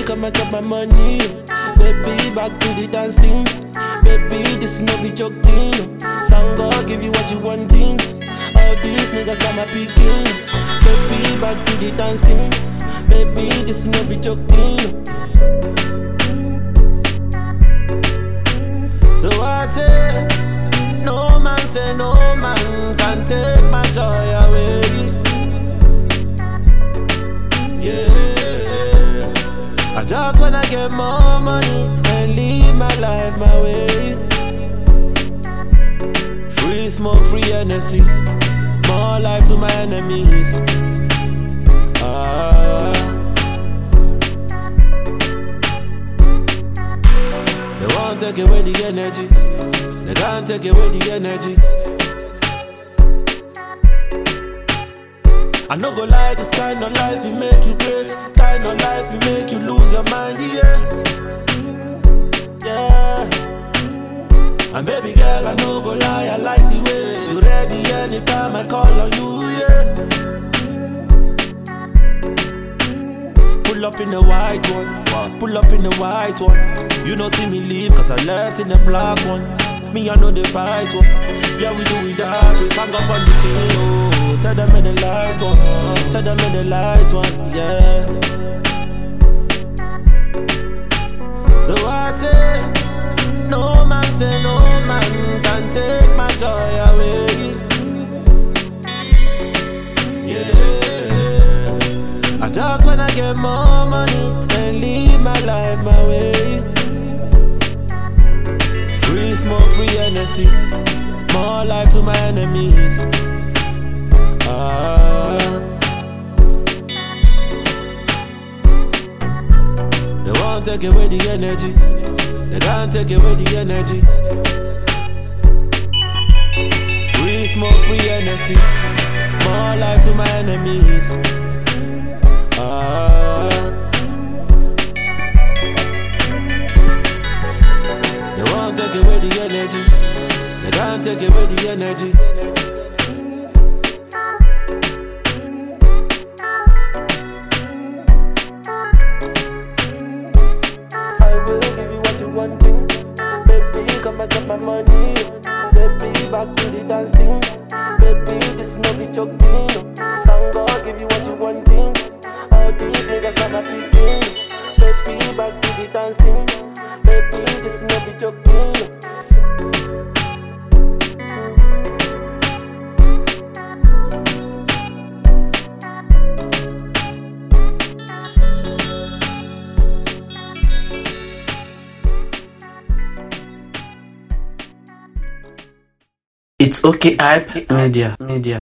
come and chop my money. Baby, back to the dance thing. Baby, this is no be joke thing. Sound God give you what you wanting. All these niggas are my picking. Baby, back to the dance thing. Baby, this is no be joke thing. So I say, no man can take my joy away. Yeah, I just wanna get more money and live my life my way. Free smoke, free energy, more life to my enemies. They won't take away the energy, they can't take away the energy. I no go lie, this kind of life it make you crazy. Kind of life it make you lose your mind, yeah. Yeah. And baby girl, I no go lie, I like the way you ready anytime I call on you, yeah. Pull up in the white one, pull up in the white one. You don't see me leave cause I left in the black one. Me I know the fight one. Yeah, we do it that, we sang up on the team, oh. Tell them in the light one, tell them in the light one, yeah. So I say, no man can take my joy away. Yeah, I just wanna get more money and live my life my way. Free smoke, free energy, more life to my enemies. They won't take away the energy, they can't take away the energy. Free smoke, free energy, more life to my enemies. They won't take away the energy, they can't take away the energy. Baby, come and get my money. Baby, back to the dancing. Baby, this is no be joke thing. Sound God give you what you wanting. All these niggas are my picking. Baby, back to the dancing. Baby, this is no be joke thing. It's okay, hype media.